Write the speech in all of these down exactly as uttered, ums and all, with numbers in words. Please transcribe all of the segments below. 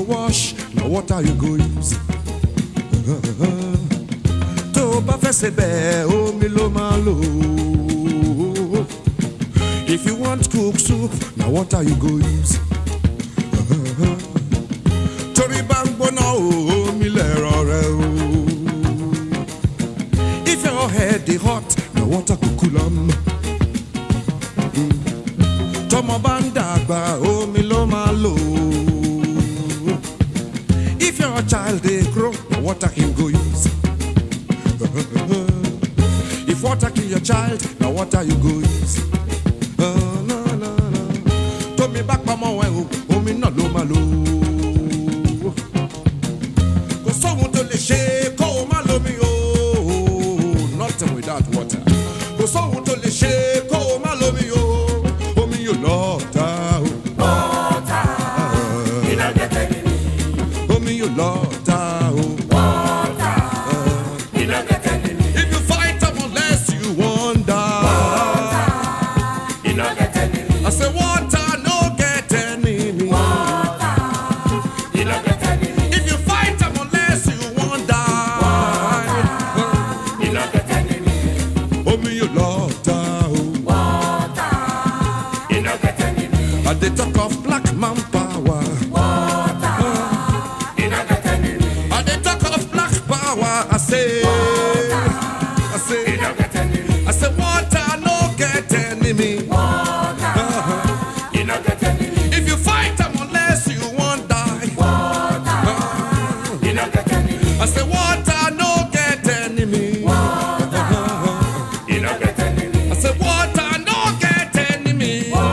wash, now what are you going to use? To bá fẹ́ ṣe bẹ́ẹ̀, omi ló máa lò. If you want cook soup, now what are you going to use? Torí bá ń gbóná omi lẹ̀rọ rẹ o. If your head dey hot, now what are you cool am? Tọ́mọ bá ń dàgbà, omi ló máa lò. If your child dey grow, now what are him go use? If water kill your child, now what are you go use? Uh, no, no, no. Tómi bá pamọ́ wẹ̀ o, omi náà ló máa lò. Kò sóhun tó lè ṣe kó o má lómi o. Nothing without water. Kò sóhun tó lè ṣe kó o má lómi o. Omi yóò lọ́ọ̀ta o. Water, you no get any. Omi yóò lọ́ọ̀ta o. Water, you no get any. If you fight them unless you wonder. Water, you no get any. I say water no get enemy. Water, you no get any. If you fight them unless you wonder. You no get any. Omi yóò lọ́ọ̀ta o. Water, you no get any. I dey talk of black man power. Water, you no get any. I dey talk of black power. I say, I say, You no get any. I say water no get enemy. Water, you no get any. If you fight them unless you won't die. Water, you no get any. I say water no get enemy. You no get any. I say water no get enemy.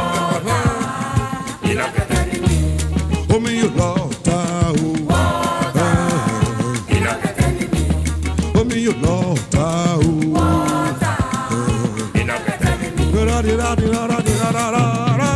You no get any. Omi yóò lọ́ọ̀ta o. You no get any. Omi yóò lọ́ọ̀ta o. You no get any. Ra-di-ra-di-ra-ra-di-ra-ra-ra.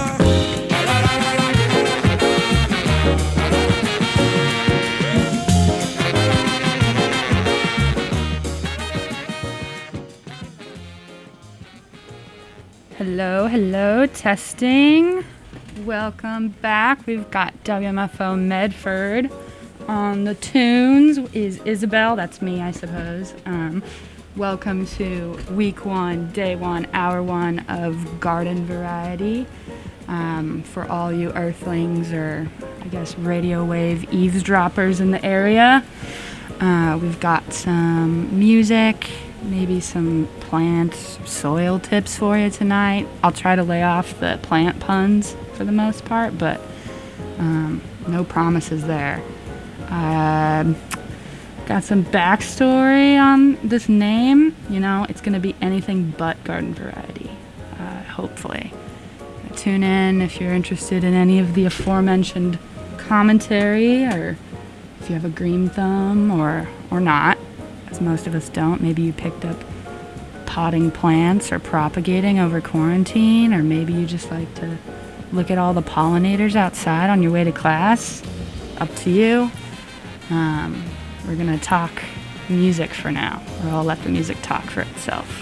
Hello, hello, testing. Welcome back. We've got W M F O Medford on the tunes. Is Isabel? That's me, I suppose. Um, welcome to week one, day one, hour one of Garden Variety. Um, for all you earthlings or, I guess, radio wave eavesdroppers in the area, uh, we've got some music, maybe some plant soil tips for you tonight. I'll try to lay off the plant puns for the most part, but um, no promises there. Uh, got some backstory on this name. You know, it's going to be anything but Garden Variety, uh, hopefully. Tune in if you're interested in any of the aforementioned commentary, or if you have a green thumb or, or not, as most of us don't. Maybe you picked up potting plants or propagating over quarantine, or maybe you just like to look at all the pollinators outside on your way to class. Up to you. Um, we're gonna talk music for now, or I'll let the music talk for itself.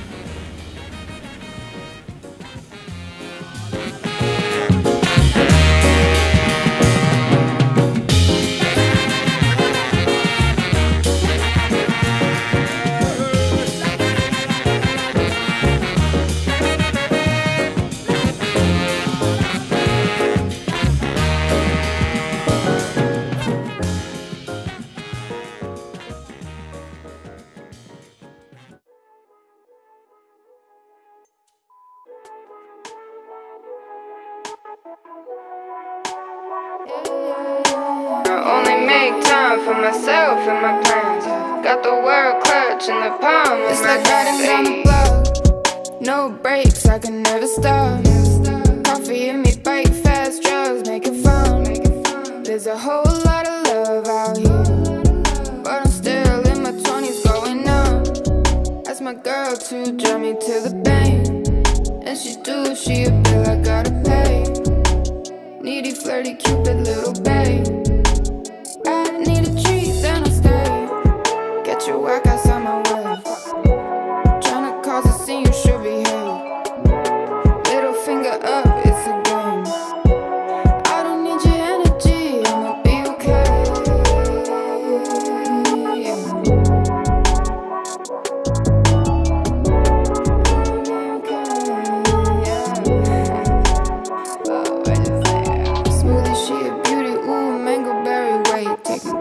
For myself and my plans, got the world clutch in the palm of it's my like riding down the block, no brakes, I can never stop. Coffee in me, bike fast, drugs, make it fun. There's a whole lot of love out here, but I'm still in my twenties going on. Ask my girl to drive me to the bank, and she do, she a bill I gotta pay. Needy, flirty, cupid, little babe. I need a treat, then I'll stay. Get your work outside my way. Tryna cause a scene, you should behave. Little finger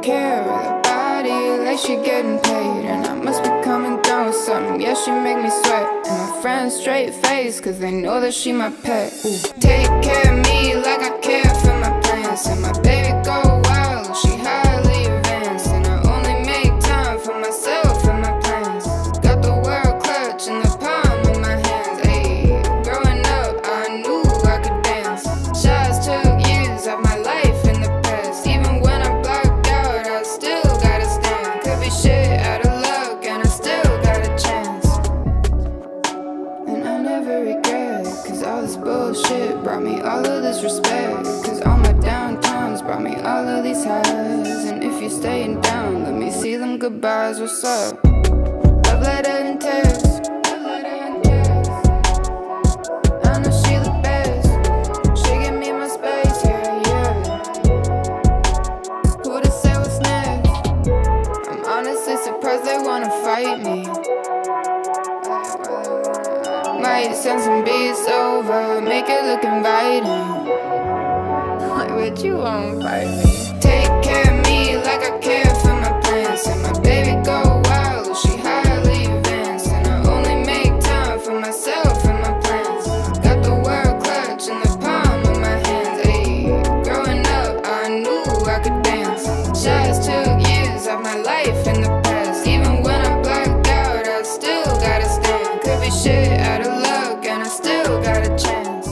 take care of the body like she getting paid. And I must be coming down with something, yeah, she make me sweat. And my friends straight face, cause they know that she my pet. Ooh. Take care of me like I care for my plans. And my baby go wild, she highly advanced. And I only make time for myself and my plans. Got the world clutch in the palm of my hands. Ayy, growing up, I knew I could dance. Shots took years of my life in the past. Even when I blacked out, I still gotta stand. Could be shit out of luck, and I still got a chance. And I never regret, cause all this bullshit brought me all of this respect. Cause all my downtimes brought me all of these highs. And if you're staying down, let me see them goodbyes. What's up? Love letter and text. I know she the best. She give me my space, yeah, yeah. Who'da say what's next? I'm honestly surprised they wanna fight me. Might send some beats over, make it look inviting. Why would you wanna fight me? Take care of me like I care for my plans. And my baby go wild, she highly advanced. And I only make time for myself and my plans. Got the world clutch in the palm of my hands. Ayy, growing up, I knew I could dance. Shots took years of my life in the past. Even when I blacked out, I still gotta stand. Could be shit out of luck, and I still got a chance.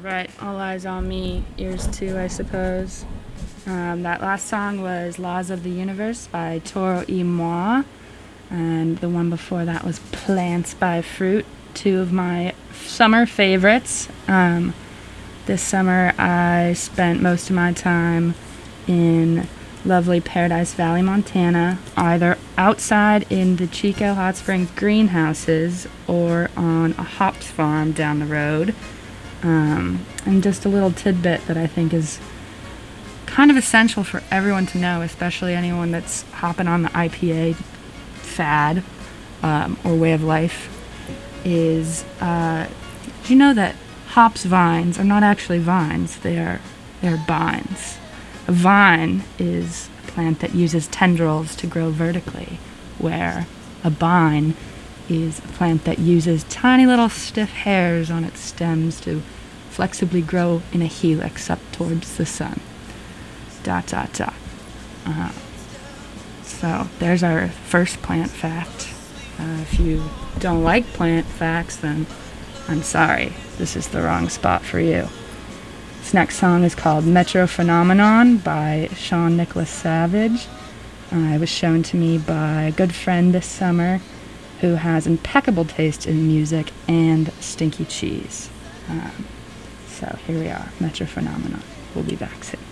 Right, All Eyes on Me, Ears Too, I suppose. Um, that last song was Laws of the Universe by Toro y Moi, and the one before that was Plants by Fruit, two of my summer favorites. Um, this summer I spent most of my time in lovely Paradise Valley, Montana, either outside in the Chico Hot Springs greenhouses or on a hops farm down the road. Um, and just a little tidbit that I think is kind of essential for everyone to know, especially anyone that's hopping on the I P A fad um, or way of life, is uh, did you know that hops vines are not actually vines, they are, they are bines. A vine is a plant that uses tendrils to grow vertically, where a bine is a plant that uses tiny little stiff hairs on its stems to flexibly grow in a helix up towards the sun. Dot, dot, dot. Uh, so there's our first plant fact. Uh, if you don't like plant facts, then I'm sorry. This is the wrong spot for you. This next song is called Metro Phenomenon by Sean Nicholas Savage. Uh, it was shown to me by a good friend this summer who has impeccable taste in music and stinky cheese. Um, so here we are, Metro Phenomenon. We'll be back soon.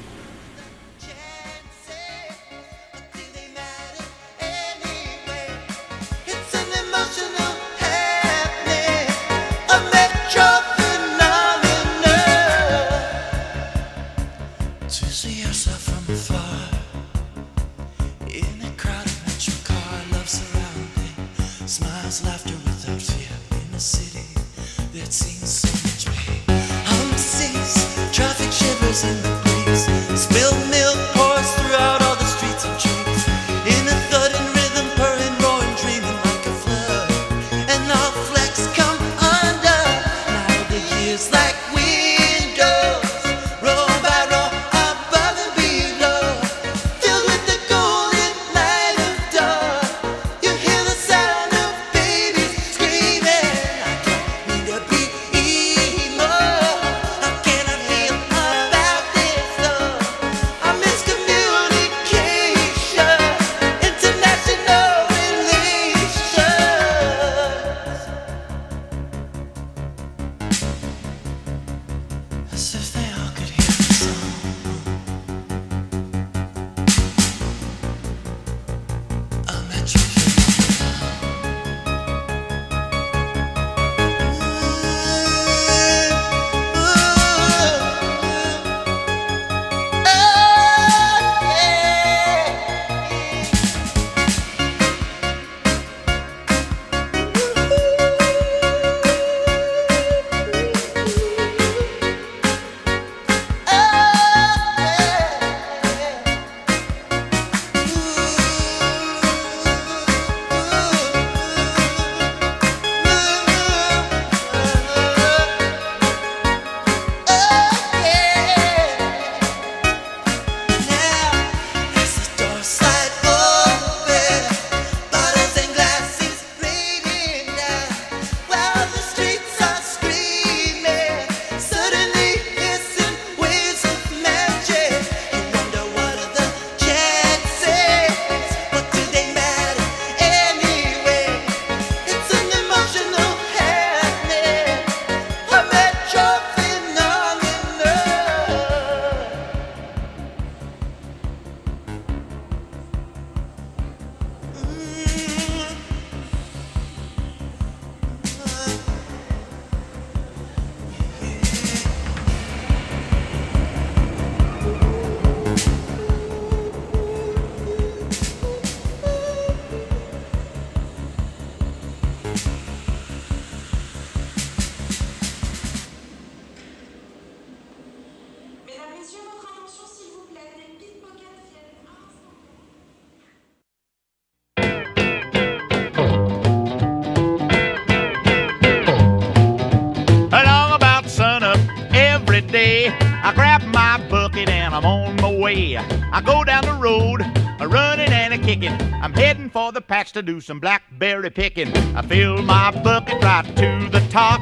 I grab my bucket and I'm on my way. I go down the road, a running and a kicking. I'm heading for the patch to do some blackberry picking. I fill my bucket right to the top.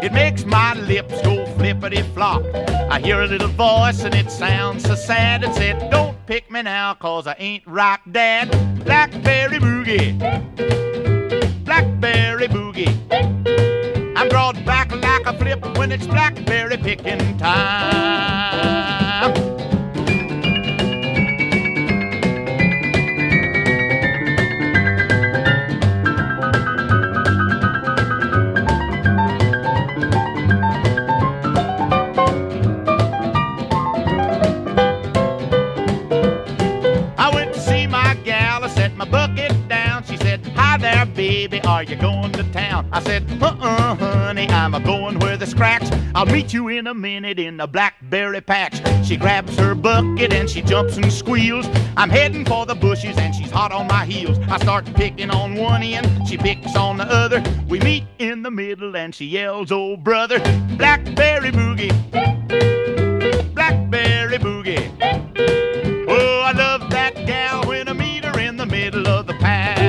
It makes my lips go flippity-flop. I hear a little voice and it sounds so sad. It said, don't pick me now, cause I ain't rock dad. Blackberry boogie, blackberry boogie. I'm brought back like a flip when it's blackberry picking time. Baby, are you going to town? I said, uh-uh, honey, I'm a-going where the scratch. I'll meet you in a minute in the blackberry patch. She grabs her bucket and she jumps and squeals. I'm heading for the bushes and she's hot on my heels. I start picking on one end, she picks on the other. We meet in the middle and she yells, oh brother, blackberry boogie, blackberry boogie. Oh, I love that gal when I meet her in the middle of the patch.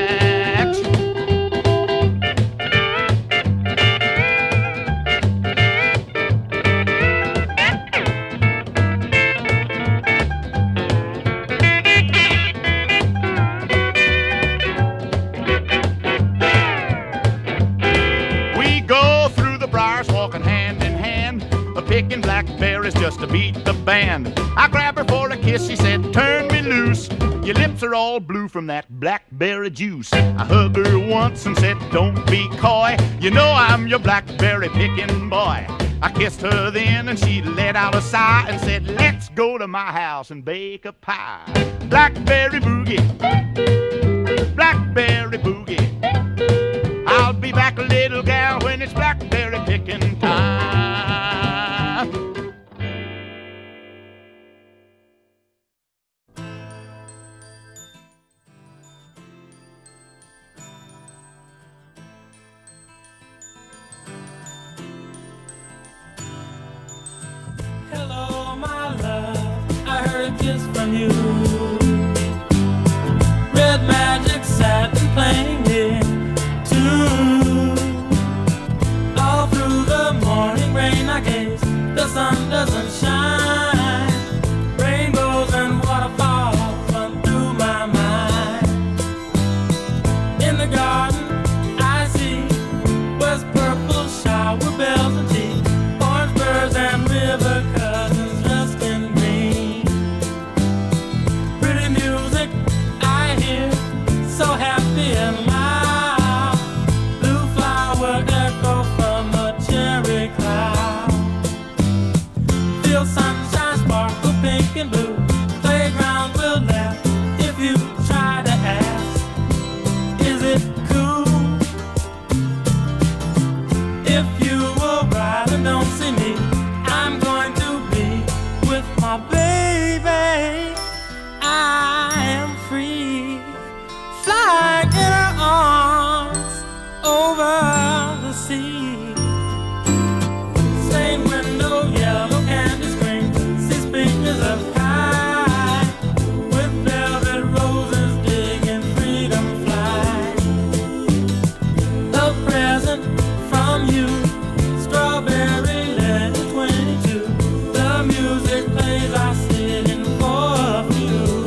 Picking blackberries just to beat the band. I grab her for a kiss, she said, turn me loose. Your lips are all blue from that blackberry juice. I hugged her once and said, don't be coy. You know I'm your blackberry picking boy. I kissed her then and she let out a sigh and said, let's go to my house and bake a pie. Blackberry boogie, blackberry boogie. I'll be back, little gal, when it's blackberry picking time. Hello, my love, I heard a kiss from you. Red magic satin playing it too. All through the morning rain I gaze, the sun doesn't shine. Rainbows and waterfalls run through my mind. In the garden I see west purple shower bells and tea, orange birds and river cousins dressed in green. Pretty music I hear, so happy and loud. Blue flower echo from a cherry cloud. Feel sunshine sparkle pink and blue. Playground will laugh if you try to ask, is it cool? If you will ride and don't see me, I'm going to be with my baby. I am free, flying in her arms over the sea. Same window, yellow candy screen, six fingers of pie, with velvet roses digging freedom fly. A present from you, strawberry letter twenty-two. The music plays, I sit in for a few.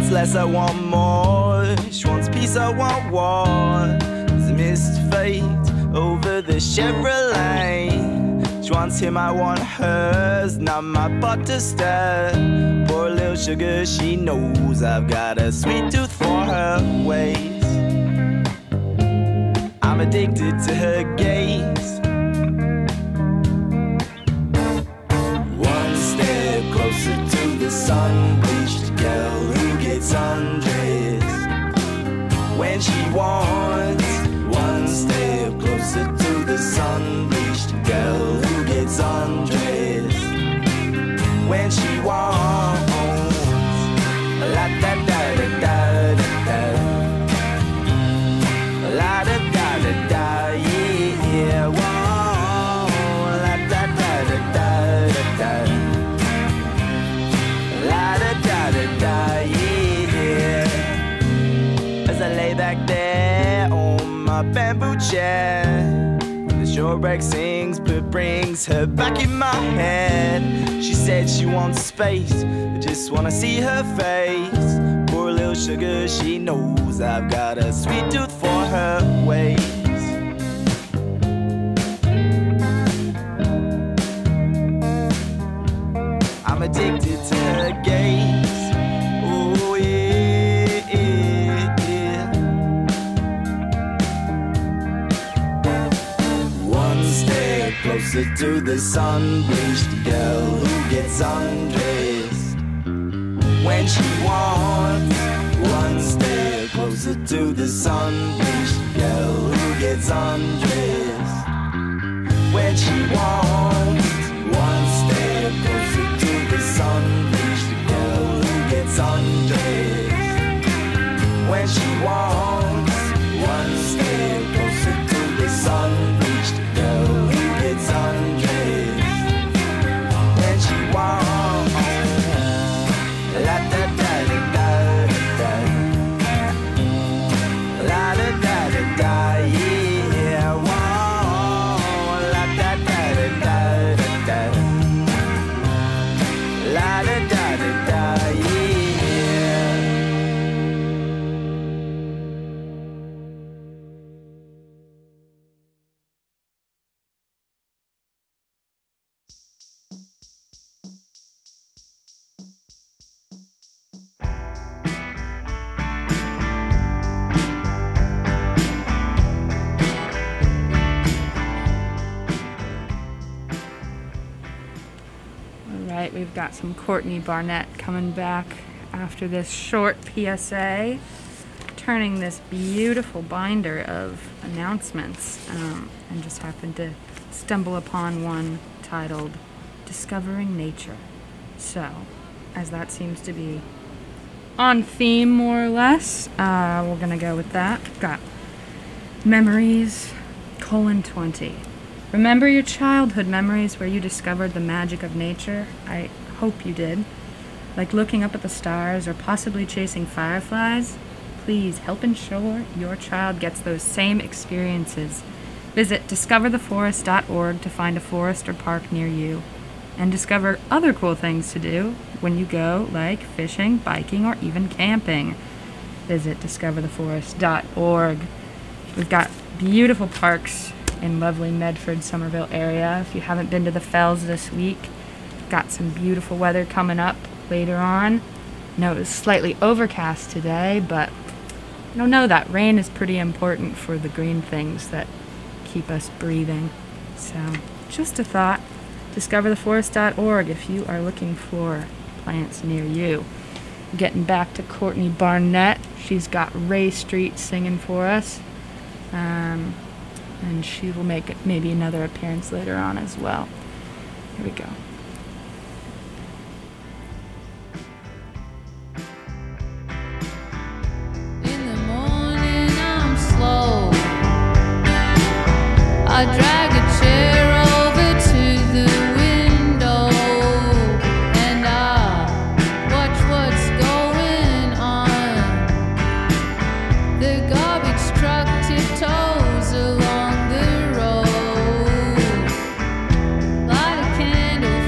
wants less, I want more. She wants peace, I want war. There's a mist fade over the Chevrolet. She wants him, I want hers. Not my pot to stir. Poor little sugar, she knows I've got a sweet tooth for her ways. I'm addicted to her gaze. One step closer to the sun-bleached girl who gets undressed when she wants. One step closer to the sun-bleached girl who gets undressed when she wants. La da da da da da da. La da da da da, yeah. Whoa. La da da da da da da. La da da da da, yeah. As I lay back there on my bamboo chair, the shortbreak sings but brings her back in my head. She said she wants space, I just wanna see her face. Poor little sugar, she knows I've got a sweet tooth for her ways. I'm addicted to her gaze. Oh yeah, yeah, yeah. One step closer to the sun-bleached girl who gets undressed when she wants. One step closer to the sun-bleached girl who gets undressed when she wants. One step closer to the sun-bleached girl who gets undressed when she wants. One step closer to the sun-bleached girl who gets undressed when she wants. La da da da da da. La da da da da, yeah. Whoa. La da da da da da. La da da da da, yeah. All right, we've got some Courtney Barnett coming back after this short P S A, turning this beautiful binder of announcements, um, and just happened to stumble upon one titled Discovering Nature. So, as that seems to be on theme more or less, uh, we're gonna go with that. Got memories, colon twenty. Remember your childhood memories where you discovered the magic of nature? I hope you did. Like looking up at the stars or possibly chasing fireflies? Please help ensure your child gets those same experiences. Visit discover the forest dot org to find a forest or park near you, and discover other cool things to do when you go, like fishing, biking, or even camping. Visit discover the forest dot org. We've got beautiful parks in lovely Medford, Somerville area. If you haven't been to the Fells this week, got some beautiful weather coming up later on. I know it was slightly overcast today, but I don't know, that rain is pretty important for the green things that keep us breathing. So, just a thought. discover the forest dot org if you are looking for plants near you. Getting back to Courtney Barnett, she's got Ray Street singing for us. Um, and she will make maybe another appearance later on as well. Here we go. In the morning I'm slow. I drag a chair over to the window and I watch what's going on. The garbage truck tiptoes along the road. Light a candle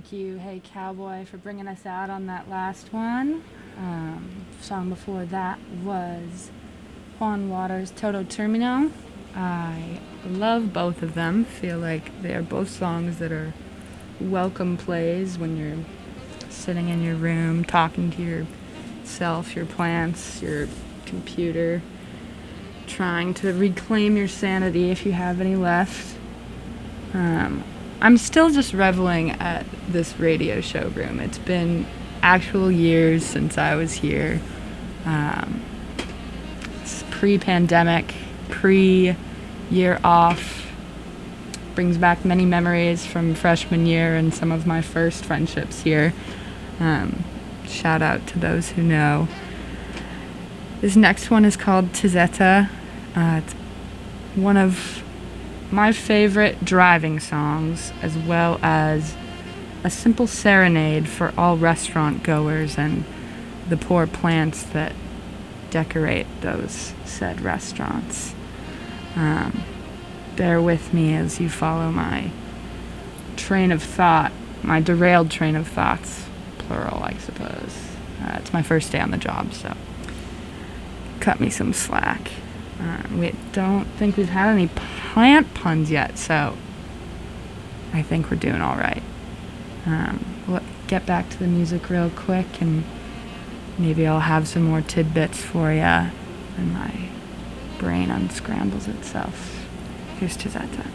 Thank you, Hey Cowboy, for bringing us out on that last one. Um, song before that was Juan Waters' Todo Termino. I love both of them. Feel like they are both songs that are welcome plays when you're sitting in your room talking to yourself, your plants, your computer, trying to reclaim your sanity if you have any left. Um, I'm still just reveling at this radio show room. It's been actual years since I was here. Um, it's pre-pandemic, pre-year off. Brings back many memories from freshman year and some of my first friendships here. Um, shout out to those who know. This next one is called Tizeta. Uh, it's one of my favorite driving songs, as well as a simple serenade for all restaurant goers and the poor plants that decorate those said restaurants. Um, bear with me as you follow my train of thought, my derailed train of thoughts, plural, I suppose. Uh, it's my first day on the job, so cut me some slack. Uh, we don't think we've had any plant puns yet, so I think we're doing all right. Um, we'll get back to the music real quick, and maybe I'll have some more tidbits for you, and my brain unscrambles itself. Here's Tizeta.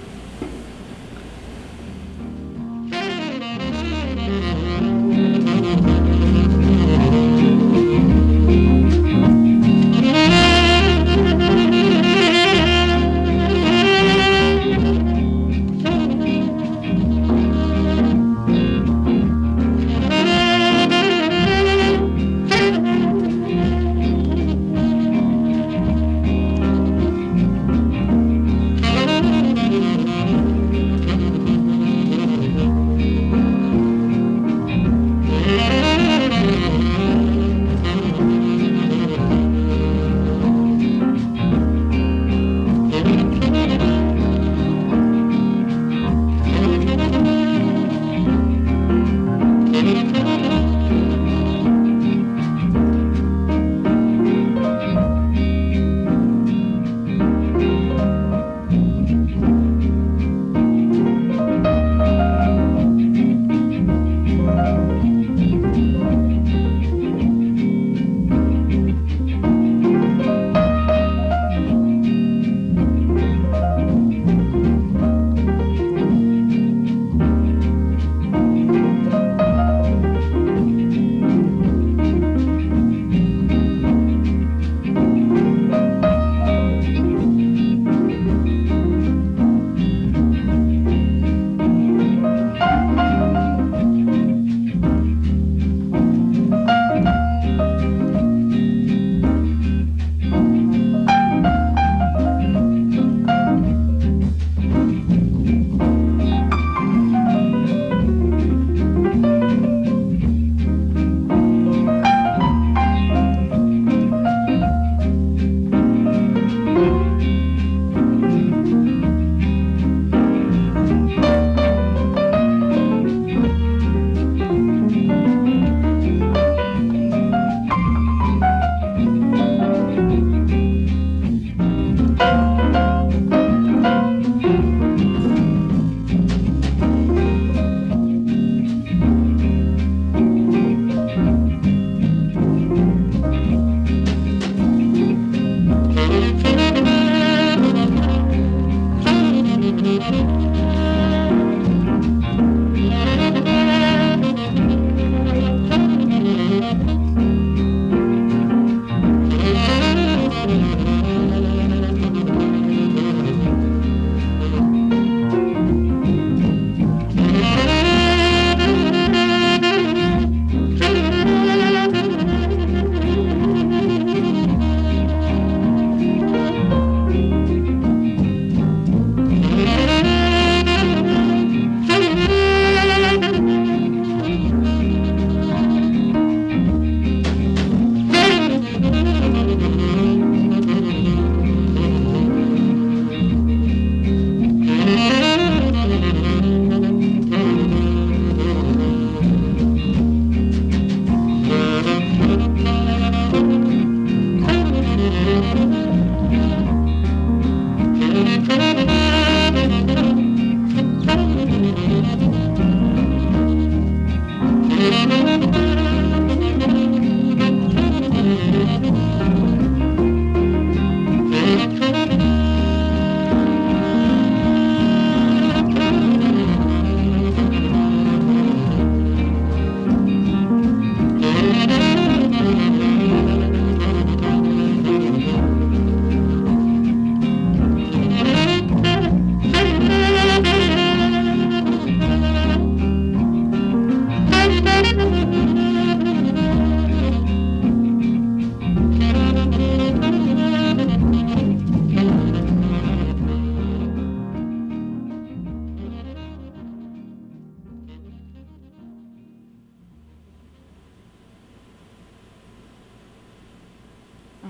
Thank you.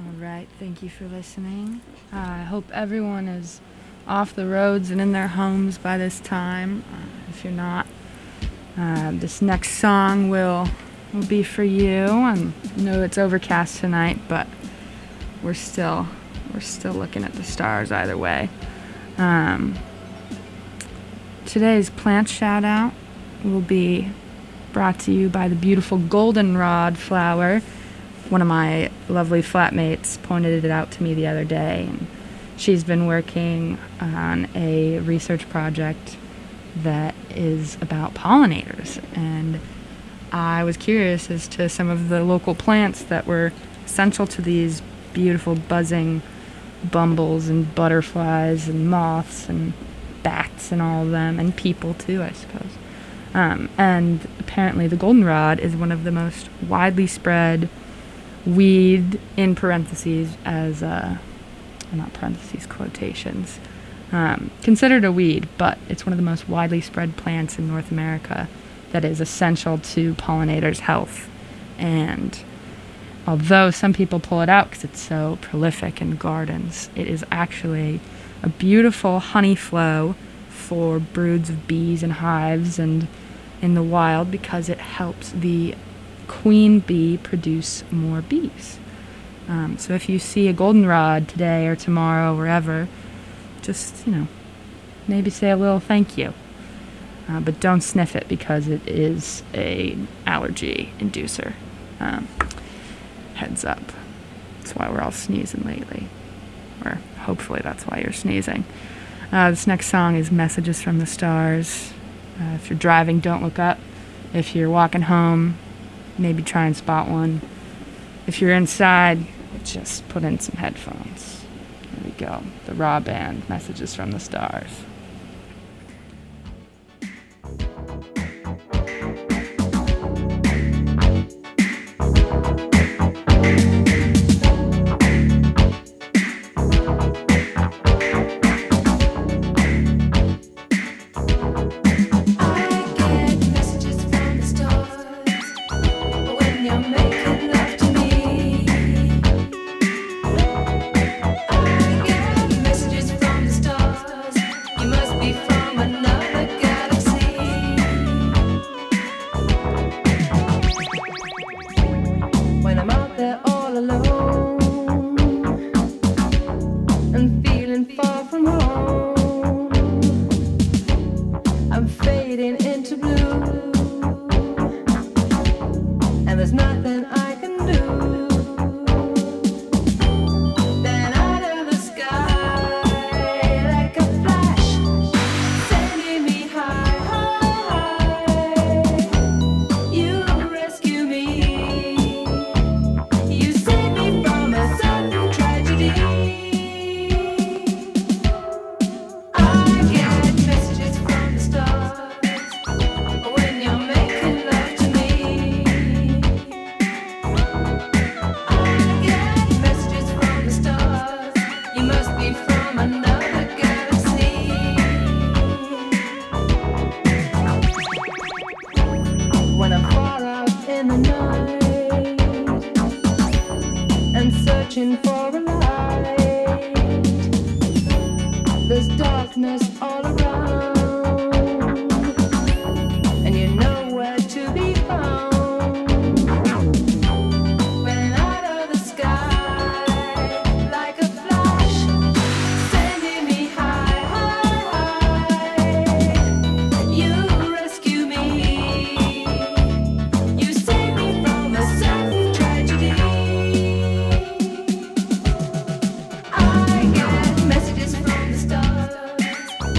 All right, thank you for listening. Uh, I hope everyone is off the roads and in their homes by this time. Uh, if you're not, uh, this next song will will be for you. And I know it's overcast tonight, but we're still we're still looking at the stars either way. Um, today's plant shout out will be brought to you by the beautiful goldenrod flower. One of my lovely flatmates pointed it out to me the other day, and she's been working on a research project that is about pollinators, and I was curious as to some of the local plants that were essential to these beautiful buzzing bumbles and butterflies and moths and bats and all of them, and people too, I suppose. Um, and apparently the goldenrod is one of the most widely spread weed, in parentheses, as uh, not parentheses, quotations, um, considered a weed, but it's one of the most widely spread plants in North America that is essential to pollinators' health. And although some people pull it out because it's so prolific in gardens, it is actually a beautiful honey flow for broods of bees and hives and in the wild, because it helps the queen bee produce more bees. Um, so if you see a goldenrod today or tomorrow, wherever, just, you know, maybe say a little thank you. Uh, but don't sniff it because it is a allergy inducer. Um, heads up. That's why we're all sneezing lately. Or hopefully that's why you're sneezing. Uh, this next song is Messages from the Stars. Uh, if you're driving, don't look up. If you're walking home, maybe try and spot one. If you're inside, just put in some headphones. There we go. The Raw Band, Messages from the Stars. Messages from the stars.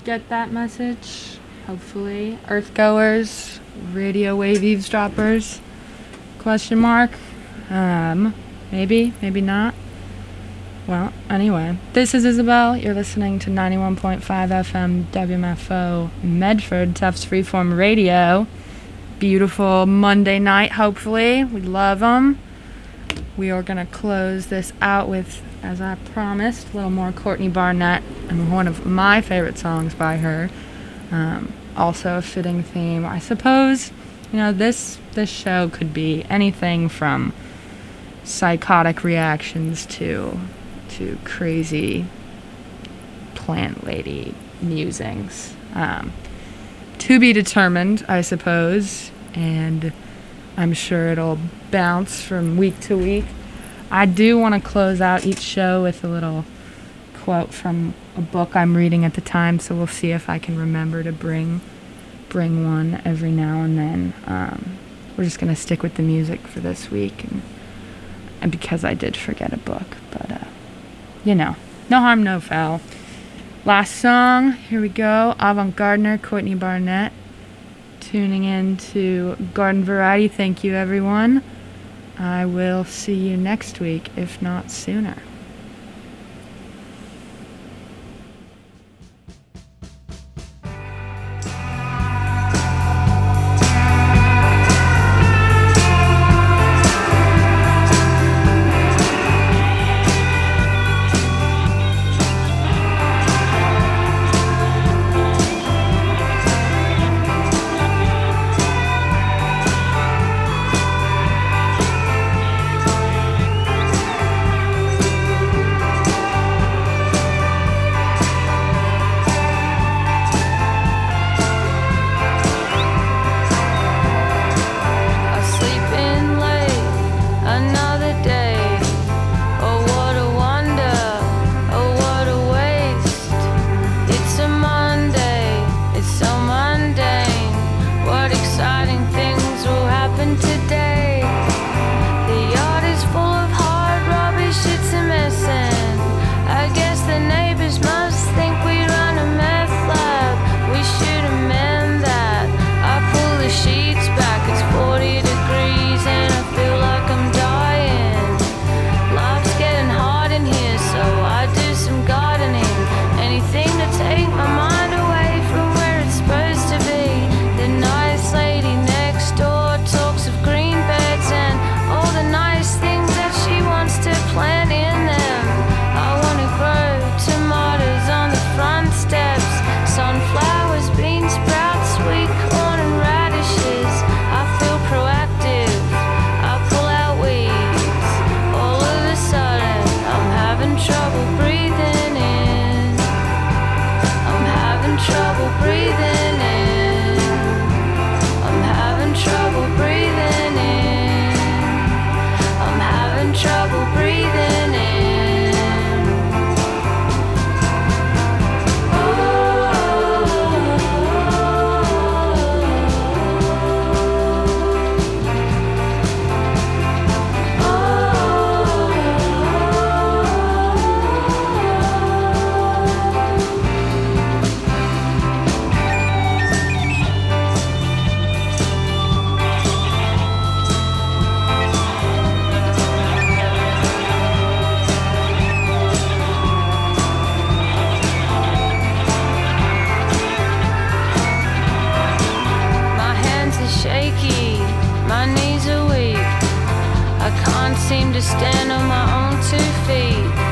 get that message, hopefully. Earthgoers, radio wave eavesdroppers, question mark. Um, maybe, maybe not. Well, anyway, this is Isabel. You're listening to ninety-one point five F M W M F O Medford, Tufts Freeform Radio. Beautiful Monday night, hopefully. We love them. We are going to close this out with, as I promised, a little more Courtney Barnett and one of my favorite songs by her. Um, also a fitting theme. I suppose, you know, this this show could be anything from psychotic reactions to to crazy plant lady musings. Um, to be determined, I suppose, and I'm sure it'll bounce from week to week. I do want to close out each show with a little quote from a book I'm reading at the time, so we'll see if I can remember to bring bring one every now and then. Um, we're just going to stick with the music for this week, and, and because I did forget a book, but uh, you know, no harm, no foul. Last song, here we go. Avant Gardener, Courtney Barnett. Tuning in to Garden Variety. Thank you, everyone. I will see you next week, if not sooner. seem to stand on my own two feet.